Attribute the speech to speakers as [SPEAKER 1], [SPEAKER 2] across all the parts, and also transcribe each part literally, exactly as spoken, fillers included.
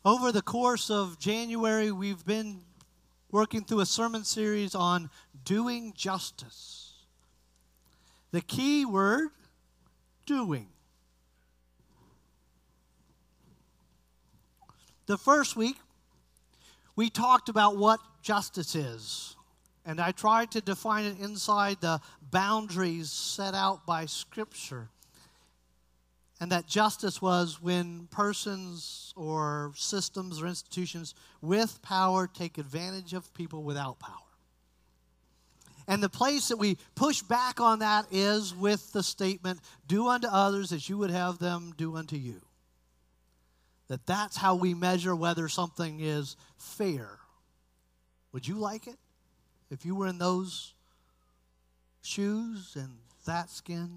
[SPEAKER 1] Over the course of January, we've been working through a sermon series on doing justice. The key word, doing. The first week, we talked about what justice is, and I tried to define it inside the boundaries set out by Scripture. And that justice was when persons or systems or institutions with power take advantage of people without power. And the place that we push back on that is with the statement, do unto others as you would have them do unto you. That that's how we measure whether something is fair. Would you like it if you were in those shoes and that skin?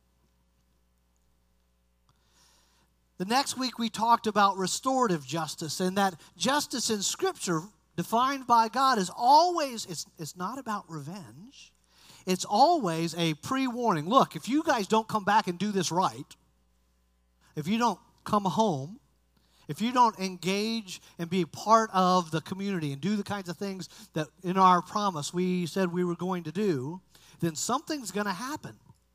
[SPEAKER 1] The next week we talked about restorative justice, and that justice in Scripture defined by God is always, it's, it's not about revenge. It's always a pre-warning. Look, if you guys don't come back and do this right, if you don't come home, if you don't engage and be part of the community and do the kinds of things that in our promise we said we were going to do, then something's going to happen.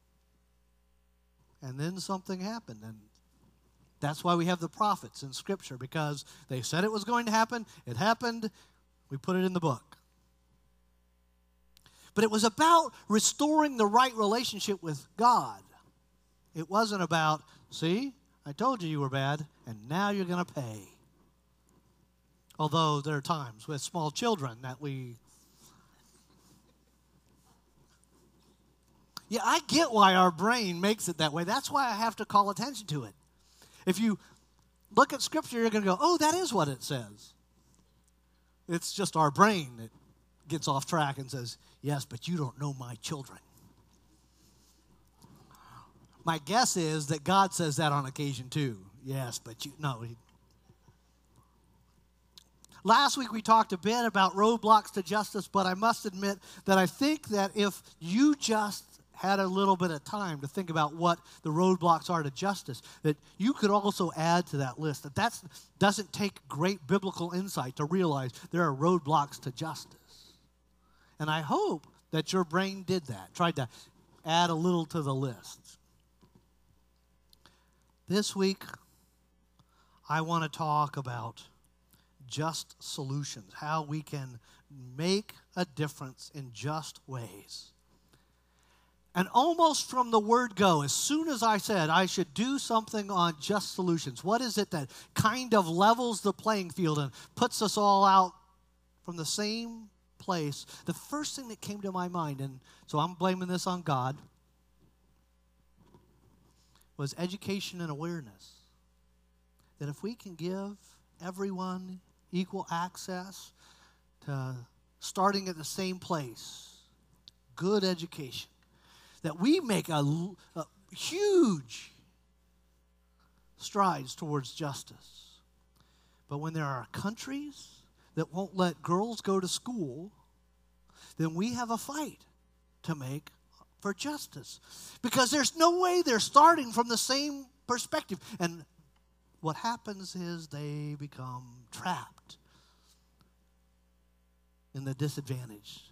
[SPEAKER 1] And then something happened, and that's why we have the prophets in Scripture, because they said it was going to happen. It happened. We put it in the book. But it was about restoring the right relationship with God. It wasn't about, see, I told you you were bad, and now you're going to pay. Although there are times with small children that we... Yeah, I get why our brain makes it that way. That's why I have to call attention to it. If you look at Scripture, you're going to go, oh, that is what it says. It's just our brain that gets off track and says, yes, but you don't know my children. My guess is that God says that on occasion too. Yes, but you, no. He, Last week we talked a bit about roadblocks to justice, but I must admit that I think that if you just had a little bit of time to think about what the roadblocks are to justice, that you could also add to that list. That that doesn't take great biblical insight to realize there are roadblocks to justice. And I hope that your brain did that, tried to add a little to the list. This week, I want to talk about just solutions, how we can make a difference in just ways. And almost from the word go, as soon as I said I should do something on just solutions, what is it that kind of levels the playing field and puts us all out from the same place? The first thing that came to my mind, and so I'm blaming this on God, was education and awareness. That if we can give everyone equal access to starting at the same place, good education, that we make a, a huge strides towards justice. But when there are countries that won't let girls go to school, then we have a fight to make for justice. Because there's no way they're starting from the same perspective. And what happens is they become trapped in the disadvantage.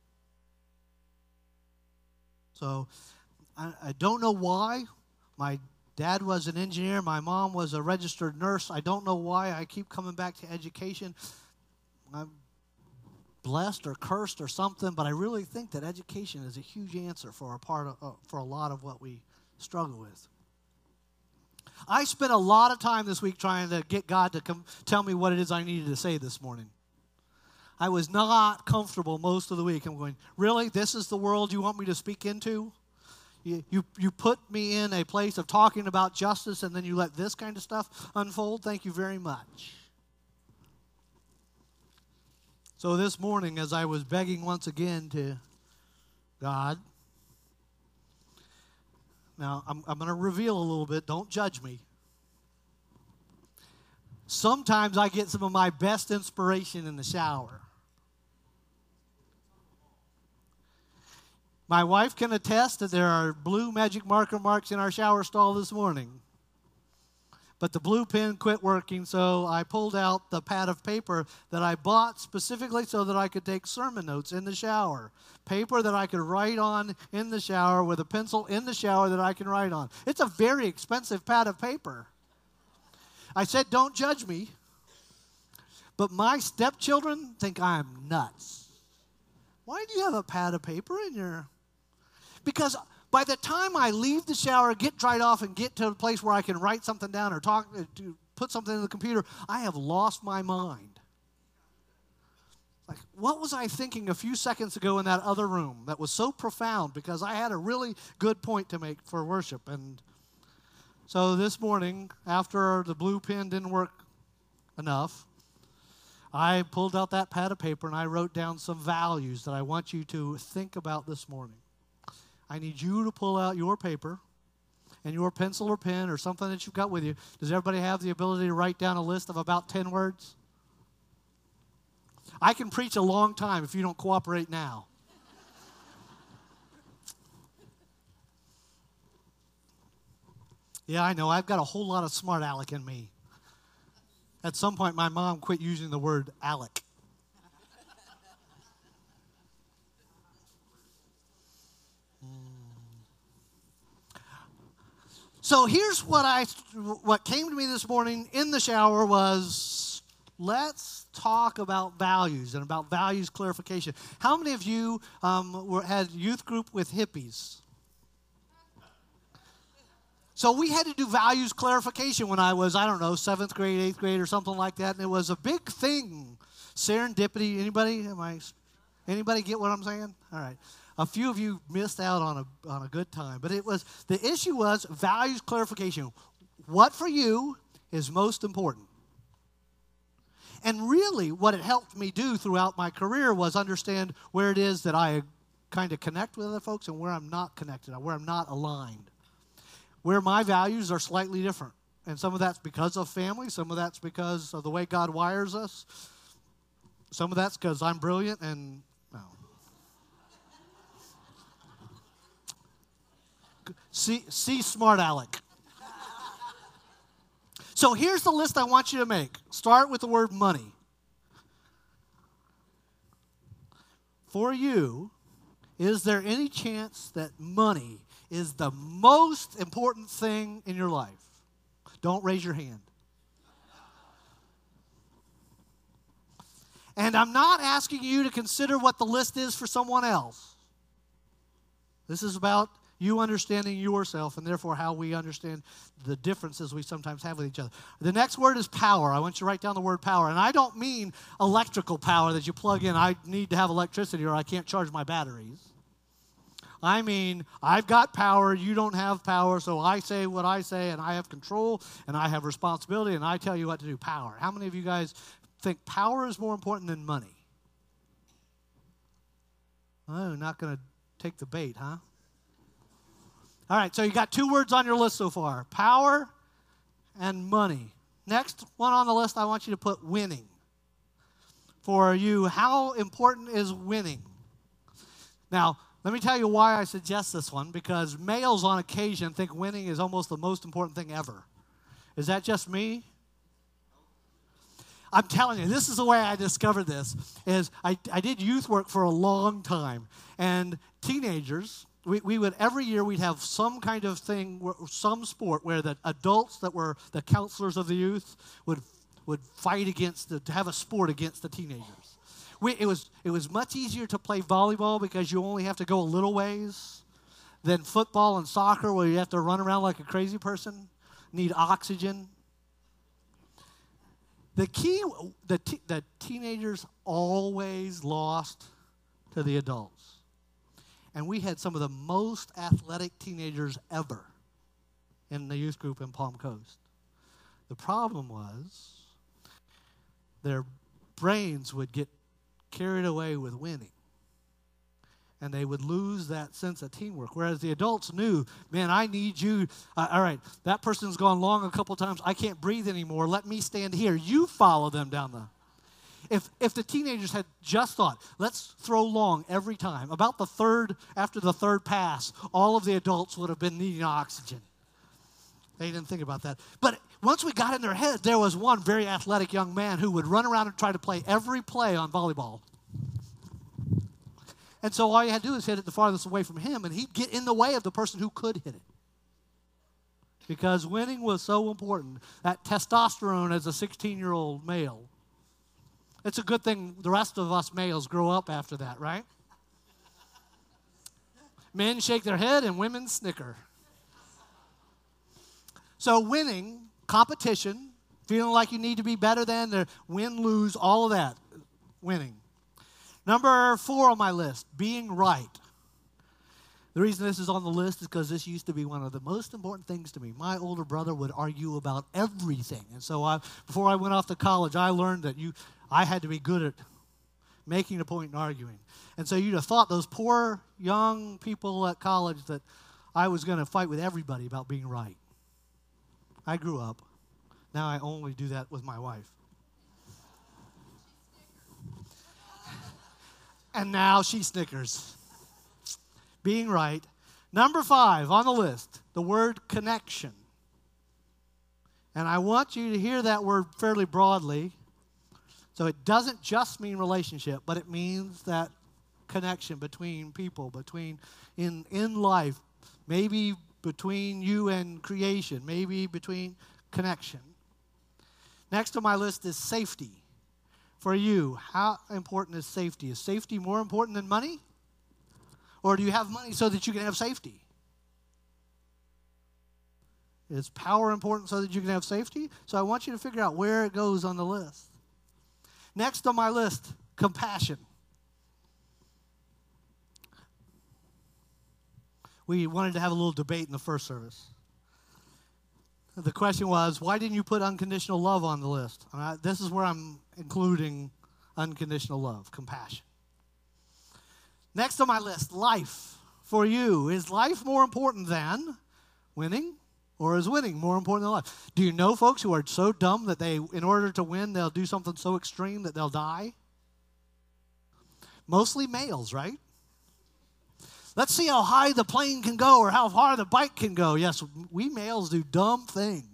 [SPEAKER 1] So I, I don't know why. My dad was an engineer. My mom was a registered nurse. I don't know why I keep coming back to education. I'm blessed or cursed or something, but I really think that education is a huge answer for a part of, uh, for a lot of what we struggle with. I spent a lot of time this week trying to get God to come tell me what it is I needed to say this morning. I was not comfortable most of the week. I'm going, really? This is the world you want me to speak into? You, you, you put me in a place of talking about justice, and then you let this kind of stuff unfold? Thank you very much. So this morning, as I was begging once again to God, now I'm, I'm going to reveal a little bit. Don't judge me. Sometimes I get some of my best inspiration in the shower. My wife can attest that there are blue magic marker marks in our shower stall this morning. But the blue pen quit working, so I pulled out the pad of paper that I bought specifically so that I could take sermon notes in the shower. Paper that I could write on in the shower with a pencil in the shower that I can write on. It's a very expensive pad of paper. I said, don't judge me. But my stepchildren think I'm nuts. Why do you have a pad of paper in your... Because by the time I leave the shower, get dried off, and get to a place where I can write something down or talk, to put something in the computer, I have lost my mind. Like, what was I thinking a few seconds ago in that other room that was so profound? Because I had a really good point to make for worship. And so this morning, after the blue pen didn't work enough, I pulled out that pad of paper and I wrote down some values that I want you to think about this morning. I need you to pull out your paper and your pencil or pen or something that you've got with you. Does everybody have the ability to write down a list of about ten words? I can preach a long time if you don't cooperate now. Yeah, I know. I've got a whole lot of smart aleck in me. At some point, my mom quit using the word aleck. So here's what I, what came to me this morning in the shower was, let's talk about values and about values clarification. How many of you um, were, had youth group with hippies? So we had to do values clarification when I was, I don't know, seventh grade, eighth grade, or something like that, and it was a big thing. Serendipity. Anybody? Am I? Anybody get what I'm saying? All right. A few of you missed out on a on a good time, but it was the issue was values clarification. What for you is most important? And really, what it helped me do throughout my career was understand where it is that I kind of connect with other folks and where I'm not connected, where I'm not aligned. Where my values are slightly different. And some of that's because of family. Some of that's because of the way God wires us. Some of that's because I'm brilliant and, no. See, see smart aleck. So here's the list I want you to make. Start with the word money. For you, is there any chance that money is the most important thing in your life? Don't raise your hand. And I'm not asking you to consider what the list is for someone else. This is about you understanding yourself and therefore how we understand the differences we sometimes have with each other. The next word is power. I want you to write down the word power. And I don't mean electrical power that you plug in. I need to have electricity or I can't charge my batteries. I mean, I've got power, you don't have power, so I say what I say, and I have control, and I have responsibility, and I tell you what to do. Power. How many of you guys think power is more important than money? Oh, not going to take the bait, huh? All right, so you got two words on your list so far. Power and money. Next one on the list, I want you to put winning. For you, how important is winning? Now, let me tell you why I suggest this one, because males on occasion think winning is almost the most important thing ever. Is that just me? I'm telling you, this is the way I discovered this, is I, I did youth work for a long time, and teenagers, we, we would, every year we'd have some kind of thing, some sport where the adults that were the counselors of the youth would, would fight against, the, to have a sport against the teenagers. We, it was it was much easier to play volleyball because you only have to go a little ways than football and soccer where you have to run around like a crazy person, need oxygen. The key, the, t- the teenagers always lost to the adults. And we had some of the most athletic teenagers ever in the youth group in Palm Coast. The problem was their brains would get carried away with winning. And they would lose that sense of teamwork. Whereas the adults knew, man, I need you. Uh, all right, that person's gone long a couple times. I can't breathe anymore. Let me stand here. You follow them down the... If if the teenagers had just thought, let's throw long every time, about the third, after the third pass, all of the adults would have been needing oxygen. They didn't think about that. But once we got in their head, there was one very athletic young man who would run around and try to play every play on volleyball. And so all you had to do is hit it the farthest away from him, and he'd get in the way of the person who could hit it. Because winning was so important. That testosterone as a sixteen-year-old male. It's a good thing the rest of us males grow up after that, right? Men shake their head and women snicker. So winning, competition, feeling like you need to be better than, the win, lose, all of that, winning. Number four on my list, being right. The reason this is on the list is because this used to be one of the most important things to me. My older brother would argue about everything. And so I, before I went off to college, I learned that you, I had to be good at making a point and arguing. And so you'd have thought those poor young people at college that I was going to fight with everybody about being right. I grew up. Now I only do that with my wife. And now she snickers. Being right. Number five on the list, the word connection. And I want you to hear that word fairly broadly. So it doesn't just mean relationship, but it means that connection between people, between in, in life, maybe between you and creation, maybe between connection. Next on my list is safety. For you, how important is safety? Is safety more important than money? Or do you have money so that you can have safety? Is power important so that you can have safety? So I want you to figure out where it goes on the list. Next on my list, compassion. We wanted to have a little debate in the first service. The question was, why didn't you put unconditional love on the list? And I, this is where I'm including unconditional love, compassion. Next on my list, life. For you, is life more important than winning? Or is winning more important than life? Do you know folks who are so dumb that they, in order to win, they'll do something so extreme that they'll die? Mostly males, right? Let's see how high the plane can go or how far the bike can go. Yes, we males do dumb things.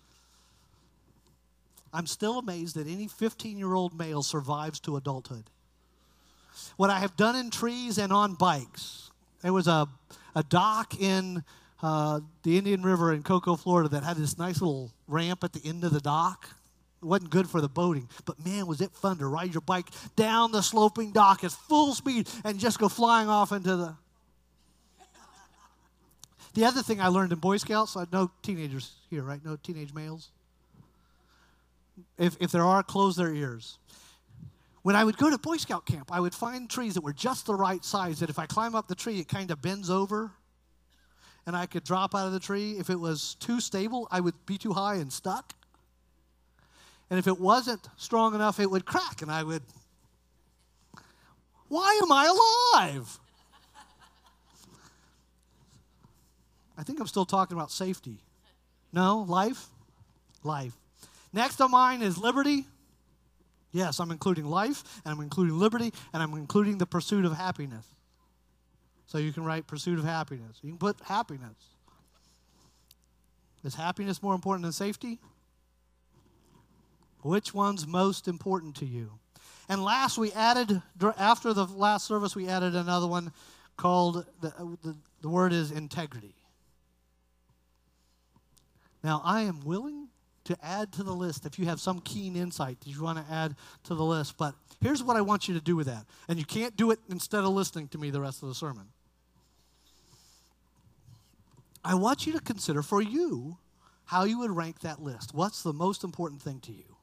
[SPEAKER 1] I'm still amazed that any fifteen-year-old male survives to adulthood. What I have done in trees and on bikes, there was a, a dock in uh, the Indian River in Cocoa, Florida that had this nice little ramp at the end of the dock. It wasn't good for the boating, but man, was it fun to ride your bike down the sloping dock at full speed and just go flying off into the... The other thing I learned in Boy Scouts, I no teenagers here, right? No teenage males. If if there are, close their ears. When I would go to Boy Scout camp, I would find trees that were just the right size, that if I climb up the tree, it kind of bends over, and I could drop out of the tree. If it was too stable, I would be too high and stuck. And if it wasn't strong enough, it would crack, and I would, why am I alive? I think I'm still talking about safety. No? Life? Life. Next on mine is liberty. Yes, I'm including life, and I'm including liberty, and I'm including the pursuit of happiness. So you can write pursuit of happiness. You can put happiness. Is happiness more important than safety? Which one's most important to you? And last, we added, after the last service, we added another one called, the, the, the word is integrity. Now, I am willing to add to the list if you have some keen insight that you want to add to the list. But here's what I want you to do with that. And you can't do it instead of listening to me the rest of the sermon. I want you to consider for you how you would rank that list. What's the most important thing to you?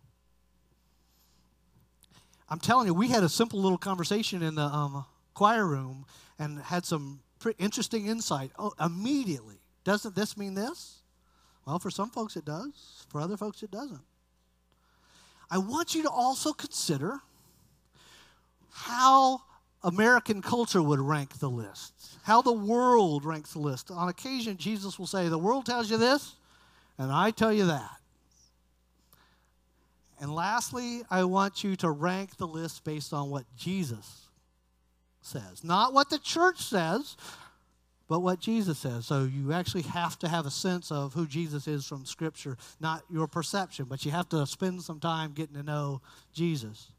[SPEAKER 1] I'm telling you, we had a simple little conversation in the um, choir room and had some pretty interesting insight. Oh, immediately. Doesn't this mean this? Well, for some folks it does. For other folks it doesn't. I want you to also consider how American culture would rank the list, how the world ranks the list. On occasion, Jesus will say, the world tells you this, and I tell you that. And lastly, I want you to rank the list based on what Jesus says. Not what the church says, but what Jesus says. So you actually have to have a sense of who Jesus is from Scripture, not your perception, but you have to spend some time getting to know Jesus.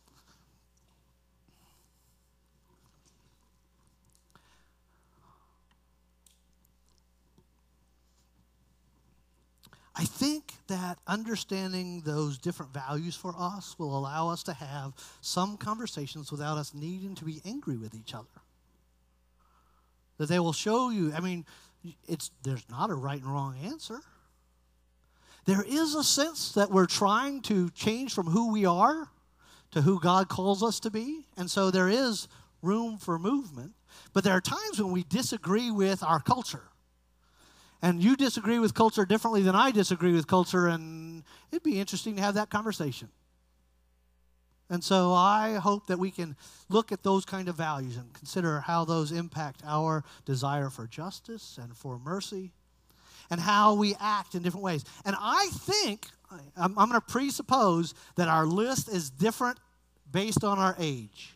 [SPEAKER 1] I think that understanding those different values for us will allow us to have some conversations without us needing to be angry with each other. That they will show you, I mean, it's there's not a right and wrong answer. There is a sense that we're trying to change from who we are to who God calls us to be. And so there is room for movement. But there are times when we disagree with our culture. And you disagree with culture differently than I disagree with culture, and it'd be interesting to have that conversation. And so I hope that we can look at those kind of values and consider how those impact our desire for justice and for mercy and how we act in different ways. And I think, I'm, I'm going to presuppose that our list is different based on our age.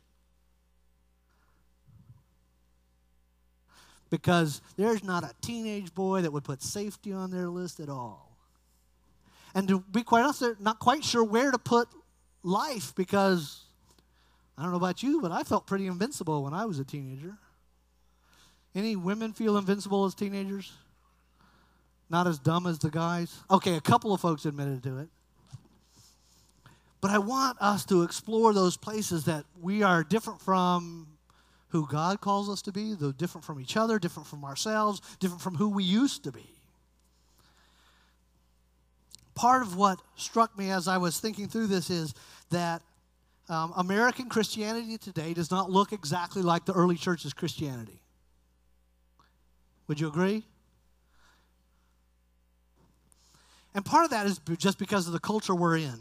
[SPEAKER 1] Because there's not a teenage boy that would put safety on their list at all. And to be quite honest, they're not quite sure where to put life because, I don't know about you, but I felt pretty invincible when I was a teenager. Any women feel invincible as teenagers? Not as dumb as the guys? Okay, a couple of folks admitted to it. But I want us to explore those places that we are different from who God calls us to be, though different from each other, different from ourselves, different from who we used to be. Part of what struck me as I was thinking through this is that um, American Christianity today does not look exactly like the early church's Christianity. Would you agree? And part of that is just because of the culture we're in.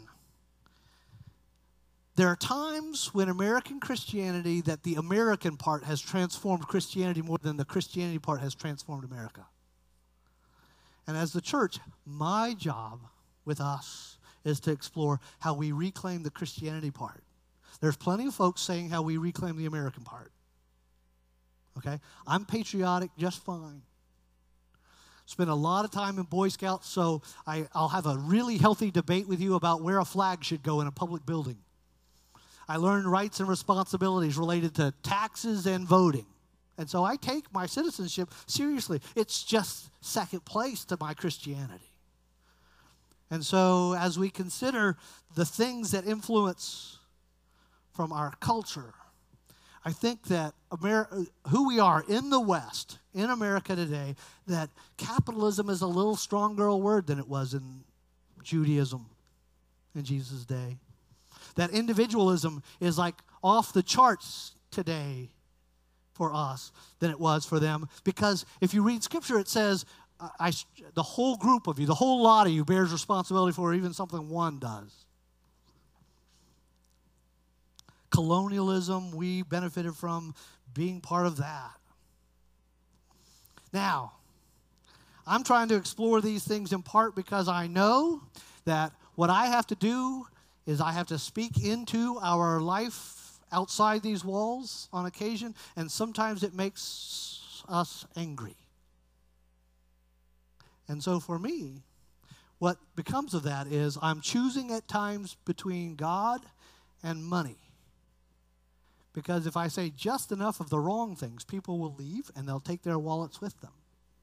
[SPEAKER 1] There are times when American Christianity, that the American part has transformed Christianity more than the Christianity part has transformed America. And as the church, my job with us is to explore how we reclaim the Christianity part. There's plenty of folks saying how we reclaim the American part. Okay? I'm patriotic just fine. Spent a lot of time in Boy Scouts, so I, I'll have a really healthy debate with you about where a flag should go in a public building. I learned rights and responsibilities related to taxes and voting. And so I take my citizenship seriously. It's just second place to my Christianity. And so as we consider the things that influence from our culture, I think that Ameri- who we are in the West, in America today, that capitalism is a little stronger a word than it was in Judaism in Jesus' day. That individualism is like off the charts today for us than it was for them. Because if you read Scripture, it says, I, I, the whole group of you, the whole lot of you bears responsibility for even something one does. Colonialism, we benefited from being part of that. Now, I'm trying to explore these things in part because I know that what I have to do is I have to speak into our life outside these walls on occasion, and sometimes it makes us angry. And so for me, what becomes of that is I'm choosing at times between God and money. Because if I say just enough of the wrong things, people will leave and they'll take their wallets with them.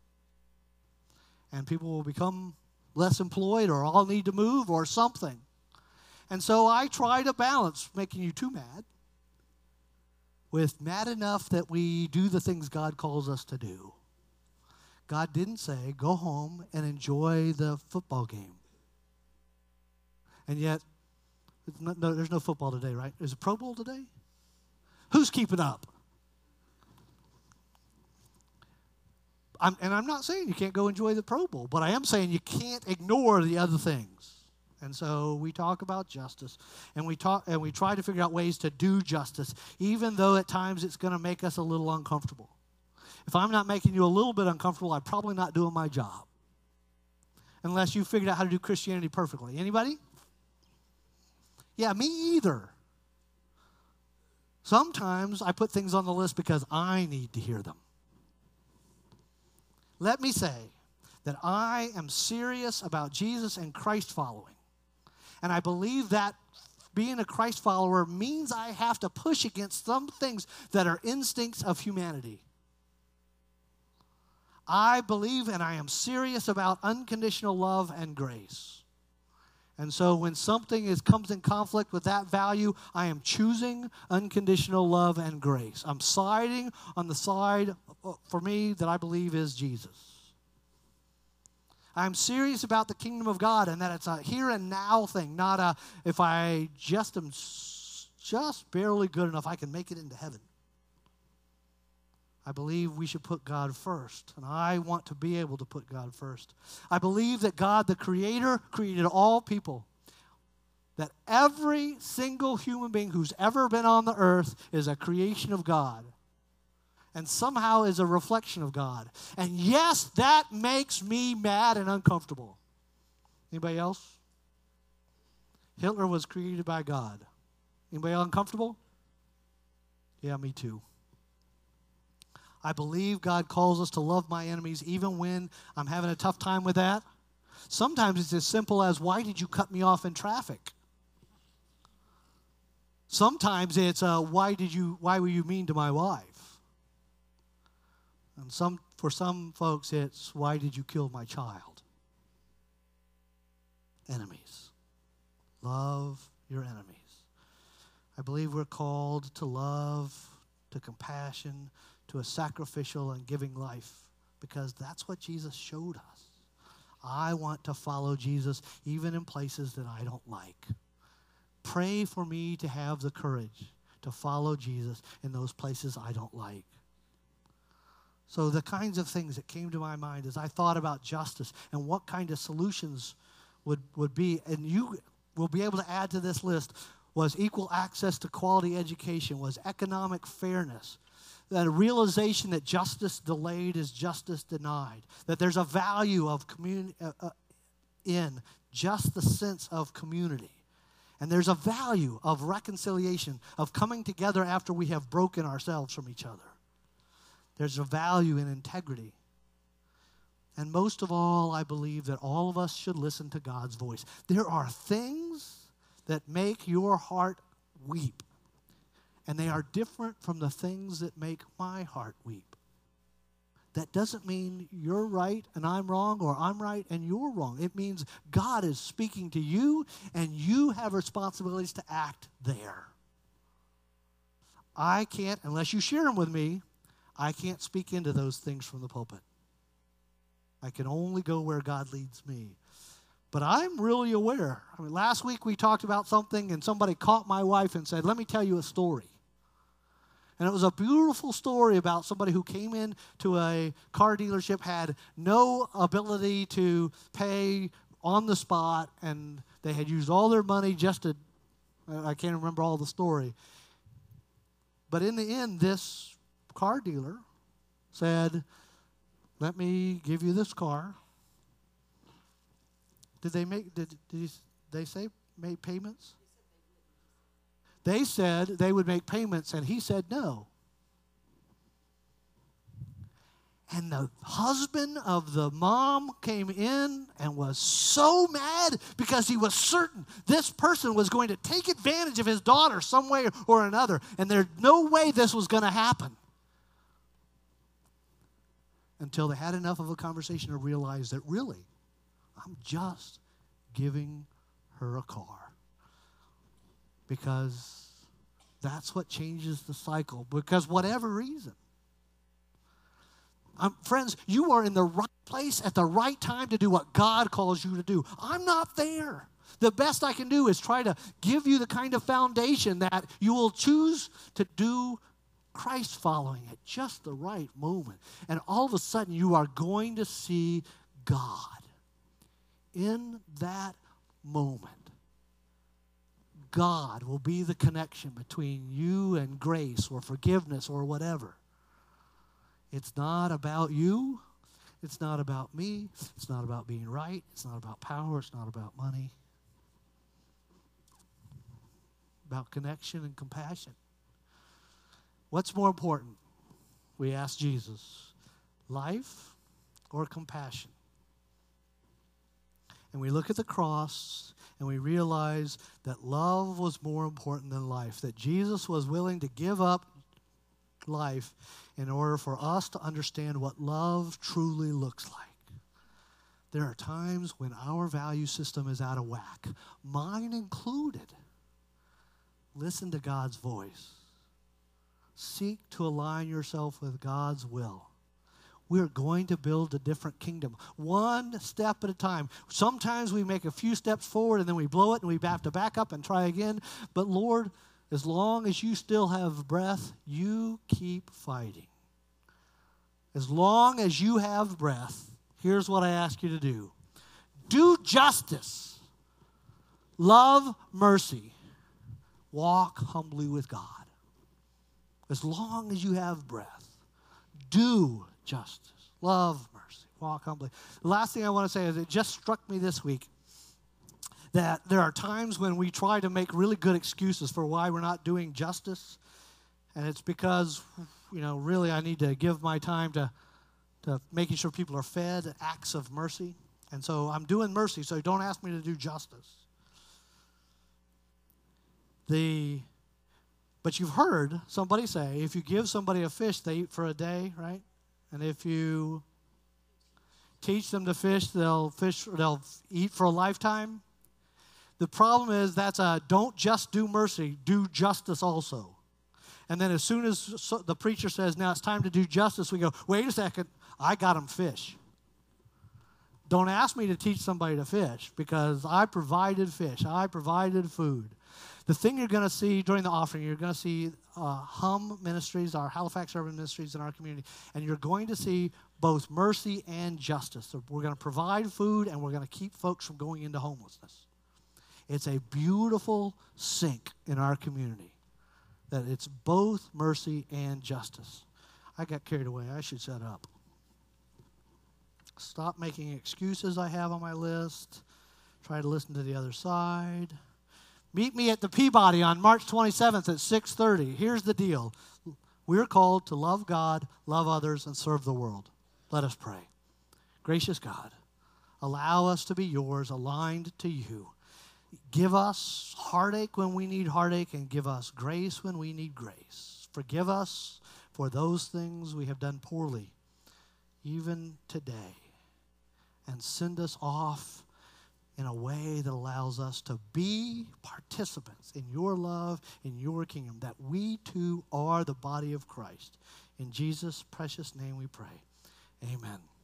[SPEAKER 1] And people will become less employed, or all need to move or something. And so I try to balance making you too mad with mad enough that we do the things God calls us to do. God didn't say, go home and enjoy the football game. And yet, it's not, no, there's no football today, right? Is it Pro Bowl today? Who's keeping up? I'm, and I'm not saying you can't go enjoy the Pro Bowl, but I am saying you can't ignore the other things. And so we talk about justice, and we talk and we try to figure out ways to do justice, even though at times it's going to make us a little uncomfortable. If I'm not making you a little bit uncomfortable, I'm probably not doing my job. Unless you figured out how to do Christianity perfectly. Anybody? Yeah, me either. Sometimes I put things on the list because I need to hear them. let me say that I am serious about Jesus and Christ following. And I believe that being a Christ follower means I have to push against some things that are instincts of humanity. I believe and I am serious about unconditional love and grace. And so when something is, comes in conflict with that value, I am choosing unconditional love and grace. I'm siding on the side, for me, that I believe is Jesus. I'm serious about the kingdom of God and that it's a here and now thing, not a if I just am just barely good enough, I can make it into heaven. I believe we should put God first, and I want to be able to put God first. I believe that God, the Creator, created all people, that every single human being who's ever been on the earth is a creation of God and somehow is a reflection of God. And yes, that makes me mad and uncomfortable. Anybody else? Hitler was created by God. Anybody uncomfortable? Yeah, me too. I believe God calls us to love my enemies even when I'm having a tough time with that. Sometimes it's as simple as, why did you cut me off in traffic? Sometimes it's, uh, why did you, why were you mean to my wife? And some, for some folks, it's, why did you kill my child? Enemies. Love your enemies. I believe we're called to love, to compassion, to a sacrificial and giving life, because that's what Jesus showed us. I want to follow Jesus even in places that I don't like. Pray for me to have the courage to follow Jesus in those places I don't like. So the kinds of things that came to my mind as I thought about justice and what kind of solutions would, would be, and you will be able to add to this list, was equal access to quality education, was economic fairness, that a realization that justice delayed is justice denied, that there's a value of communi- uh, uh, in just the sense of community. And there's a value of reconciliation, of coming together after we have broken ourselves from each other. There's a value in integrity. And most of all, I believe that all of us should listen to God's voice. There are things that make your heart weep. And they are different from the things that make my heart weep. That doesn't mean you're right and I'm wrong, or I'm right and you're wrong. It means God is speaking to you and you have responsibilities to act there. I can't, unless you share them with me, I can't speak into those things from the pulpit. I can only go where God leads me. But I'm really aware. I mean, last week we talked about something and somebody caught my wife and said, let me tell you a story. And it was a beautiful story about somebody who came in to a car dealership, had no ability to pay on the spot, and they had used all their money just to, I can't remember all the story. But in the end, this car dealer said, let me give you this car. Did they make, did, did he, they say make payments? They said they would make payments, and he said no. And the husband of the mom came in and was so mad because he was certain this person was going to take advantage of his daughter some way or another, and there's no way this was going to happen. Until they had enough of a conversation to realize that really, I'm just giving her a car. Because that's what changes the cycle. Because whatever reason. Um, friends, you are in the right place at the right time to do what God calls you to do. I'm not there. The best I can do is try to give you the kind of foundation that you will choose to do Christ following at just the right moment. And all of a sudden, you are going to see God in that moment. God will be the connection between you and grace or forgiveness or whatever. It's not about you. It's not about me. It's not about being right. It's not about power. It's not about money. About connection and compassion. What's more important? We ask Jesus, life or compassion. And we look at the cross and we realize that love was more important than life, that Jesus was willing to give up life in order for us to understand what love truly looks like. There are times when our value system is out of whack, mine included. Listen to God's voice. Seek to align yourself with God's will. We're going to build a different kingdom, one step at a time. Sometimes we make a few steps forward and then we blow it and we have to back up and try again. But Lord, as long as you still have breath, you keep fighting. As long as you have breath, here's what I ask you to do. Do justice. Love mercy. Walk humbly with God. As long as you have breath, do justice. Love mercy. Walk humbly. The last thing I want to say is it just struck me this week that there are times when we try to make really good excuses for why we're not doing justice. And it's because, you know, really I need to give my time to, to making sure people are fed acts of mercy. And so I'm doing mercy, so don't ask me to do justice. The, but you've heard somebody say, if you give somebody a fish, they eat for a day, right? And if you teach them to fish, they'll fish, they'll eat for a lifetime. The problem is that's a don't just do mercy, do justice also. And then as soon as the preacher says, now it's time to do justice, we go, wait a second, I got them fish. Don't ask me to teach somebody to fish because I provided fish. I provided food. The thing you're going to see during the offering, you're going to see uh, Hum Ministries, our Halifax Urban Ministries in our community, and you're going to see both mercy and justice. So we're going to provide food, and we're going to keep folks from going into homelessness. It's a beautiful sync in our community, that it's both mercy and justice. I got carried away. I should shut up. Stop making excuses I have on my list. Try to listen to the other side. Meet me at the Peabody on March twenty-seventh at six thirty. Here's the deal. We're called to love God, love others, and serve the world. Let us pray. Gracious God, allow us to be yours, aligned to you. Give us heartache when we need heartache, and give us grace when we need grace. Forgive us for those things we have done poorly, even today. And send us off in a way that allows us to be participants in your love, in your kingdom, that we too are the body of Christ. In Jesus' precious name we pray. Amen.